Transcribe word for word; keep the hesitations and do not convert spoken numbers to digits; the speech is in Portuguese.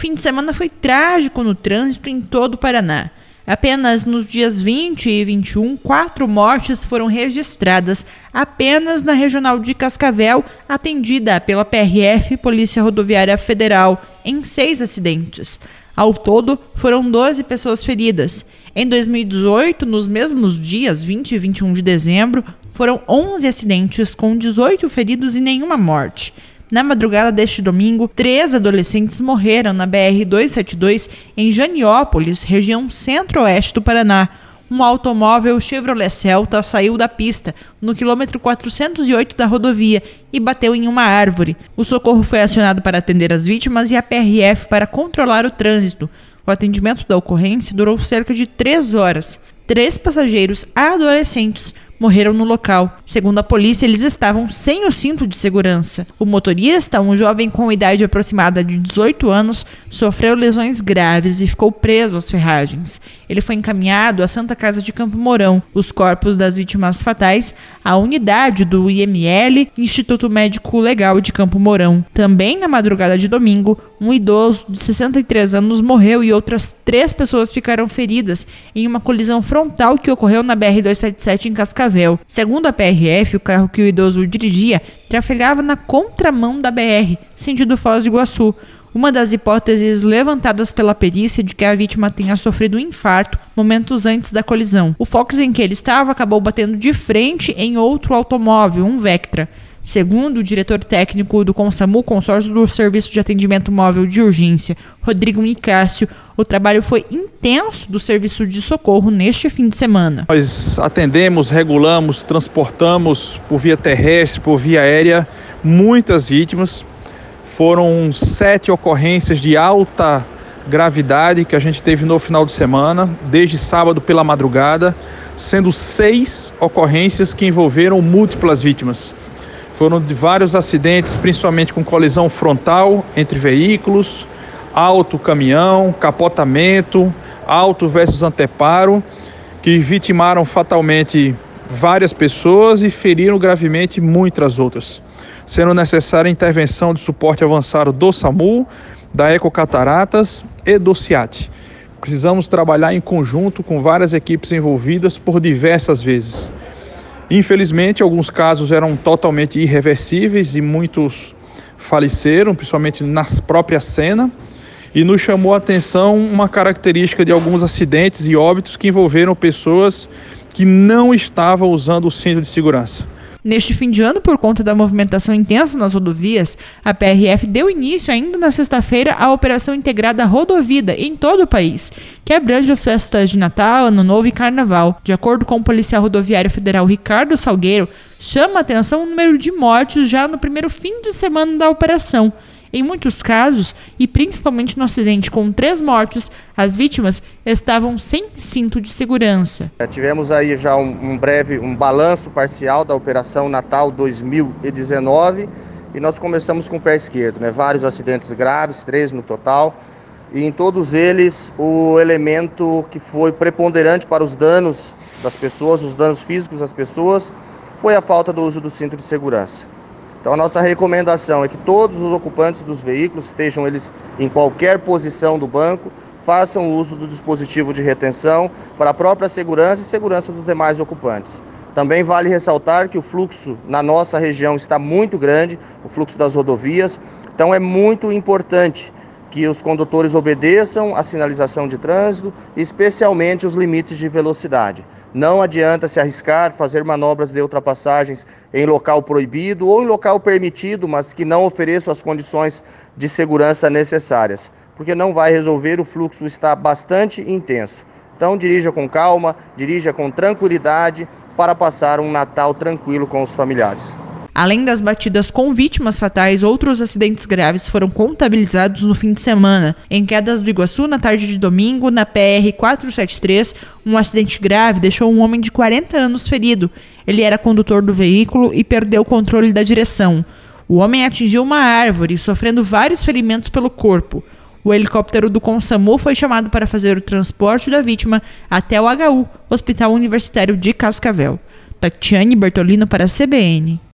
fim de semana foi trágico no trânsito em todo o Paraná. Apenas nos dias vinte e vinte e um, quatro mortes foram registradas apenas na Regional de Cascavel, atendida pela P R F, Polícia Rodoviária Federal, em seis acidentes. Ao todo, foram doze pessoas feridas. Em dois mil e dezoito, nos mesmos dias, vinte e vinte e um de dezembro, foram onze acidentes, com dezoito feridos e nenhuma morte. Na madrugada deste domingo, três adolescentes morreram na B R duzentos e setenta e dois em Janiópolis, região centro-oeste do Paraná. Um automóvel Chevrolet Celta saiu da pista no quilômetro quatrocentos e oito da rodovia e bateu em uma árvore. O socorro foi acionado para atender as vítimas e a P R F para controlar o trânsito. O atendimento da ocorrência durou cerca de três horas. Três passageiros adolescentes morreram no local. Segundo a polícia, eles estavam sem o cinto de segurança. O motorista, um jovem com idade aproximada de dezoito anos, sofreu lesões graves e ficou preso às ferragens. Ele foi encaminhado à Santa Casa de Campo Mourão. Os corpos das vítimas fatais à unidade do I M L, Instituto Médico Legal de Campo Mourão. Também na madrugada de domingo, um idoso de sessenta e três anos morreu e outras três pessoas ficaram feridas em uma colisão frontal que ocorreu na B R duzentos e setenta e sete em Cascavel. Segundo a P R F, o carro que o idoso dirigia trafegava na contramão da B R, sentido Foz do Iguaçu. Uma das hipóteses levantadas pela perícia de que a vítima tenha sofrido um infarto momentos antes da colisão. O Fox em que ele estava acabou batendo de frente em outro automóvel, um Vectra. Segundo o diretor técnico do CONSAMU, Consórcio do Serviço de Atendimento Móvel de Urgência, Rodrigo Nicásio, o trabalho foi intenso do serviço de socorro neste fim de semana. Nós atendemos, regulamos, transportamos por via terrestre, por via aérea, muitas vítimas. Foram sete ocorrências de alta gravidade que a gente teve no final de semana, desde sábado pela madrugada, sendo seis ocorrências que envolveram múltiplas vítimas. Foram de vários acidentes, principalmente com colisão frontal entre veículos, auto, caminhão, capotamento, auto versus anteparo, que vitimaram fatalmente várias pessoas e feriram gravemente muitas outras, sendo necessária a intervenção de suporte avançado do SAMU, da Ecocataratas e do CIAT. Precisamos trabalhar em conjunto com várias equipes envolvidas por diversas vezes. Infelizmente, alguns casos eram totalmente irreversíveis e muitos faleceram, principalmente na própria cena, e nos chamou a atenção uma característica de alguns acidentes e óbitos que envolveram pessoas que não estavam usando o cinto de segurança. Neste fim de ano, por conta da movimentação intensa nas rodovias, a P R F deu início ainda na sexta-feira à Operação Integrada Rodovida em todo o país, que abrange as festas de Natal, Ano Novo e Carnaval. De acordo com o policial rodoviário federal Ricardo Salgueiro, chama a atenção o número de mortes já no primeiro fim de semana da operação. Em muitos casos, e principalmente no acidente com três mortes, as vítimas estavam sem cinto de segurança. Tivemos aí já um, um breve um balanço parcial da Operação Natal dois mil e dezenove e nós começamos com o pé esquerdo, né? Vários acidentes graves, três no total, e em todos eles o elemento que foi preponderante para os danos das pessoas, os danos físicos das pessoas, foi a falta do uso do cinto de segurança. Então a nossa recomendação é que todos os ocupantes dos veículos, estejam eles em qualquer posição do banco, façam uso do dispositivo de retenção para a própria segurança e segurança dos demais ocupantes. Também vale ressaltar que o fluxo na nossa região está muito grande, o fluxo das rodovias, então é muito importante que os condutores obedeçam a sinalização de trânsito, especialmente os limites de velocidade. Não adianta se arriscar, fazer manobras de ultrapassagens em local proibido ou em local permitido, mas que não ofereçam as condições de segurança necessárias, porque não vai resolver, o fluxo está bastante intenso. Então dirija com calma, dirija com tranquilidade para passar um Natal tranquilo com os familiares. Além das batidas com vítimas fatais, outros acidentes graves foram contabilizados no fim de semana. Em Quedas do Iguaçu, na tarde de domingo, na P R quatrocentos e setenta e três, um acidente grave deixou um homem de quarenta anos ferido. Ele era condutor do veículo e perdeu o controle da direção. O homem atingiu uma árvore, sofrendo vários ferimentos pelo corpo. O helicóptero do CONSAMU foi chamado para fazer o transporte da vítima até o H U, Hospital Universitário de Cascavel. Tatiane Bertolino para a C B N.